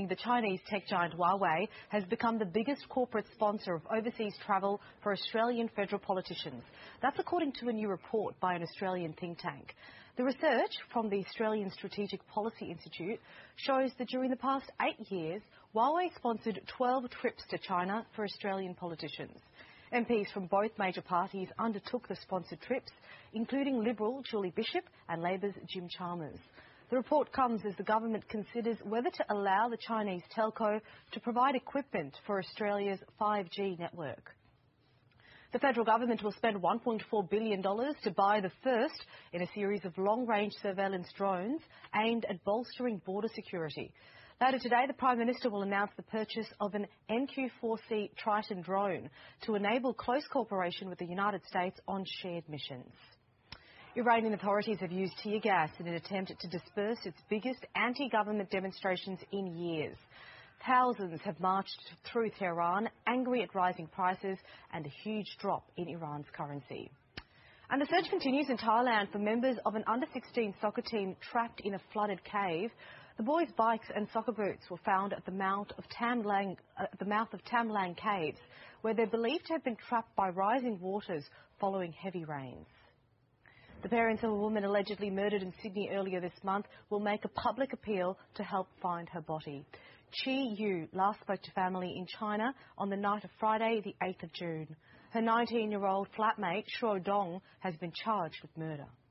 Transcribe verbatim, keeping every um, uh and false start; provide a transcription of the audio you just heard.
The Chinese tech giant Huawei has become the biggest corporate sponsor of overseas travel for Australian federal politicians. That's according to a new report by an Australian think tank. The research from the Australian Strategic Policy Institute shows that during the past eight years, Huawei sponsored twelve trips to China for Australian politicians. M Ps from both major parties undertook the sponsored trips, including Liberal Julie Bishop and Labor's Jim Chalmers. The report comes as the government considers whether to allow the Chinese telco to provide equipment for Australia's five G network. The federal government will spend one point four billion dollars to buy the first in a series of long-range surveillance drones aimed at bolstering border security. Later today, the Prime Minister will announce the purchase of an N Q four C Triton drone to enable close cooperation with the United States on shared missions. Iranian authorities have used tear gas in an attempt to disperse its biggest anti-government demonstrations in years. Thousands have marched through Tehran, angry at rising prices and a huge drop in Iran's currency. And the search continues in Thailand for members of an under sixteen soccer team trapped in a flooded cave. The boys' bikes and soccer boots were found at the mouth of Tam Lang, uh, the mouth of Tam Lang Caves, where they're believed to have been trapped by rising waters following heavy rains. The parents of a woman allegedly murdered in Sydney earlier this month will make a public appeal to help find her body. Chi Yu last spoke to family in China on the night of Friday, the eighth of June. Her nineteen-year-old flatmate, Shuo Dong, has been charged with murder.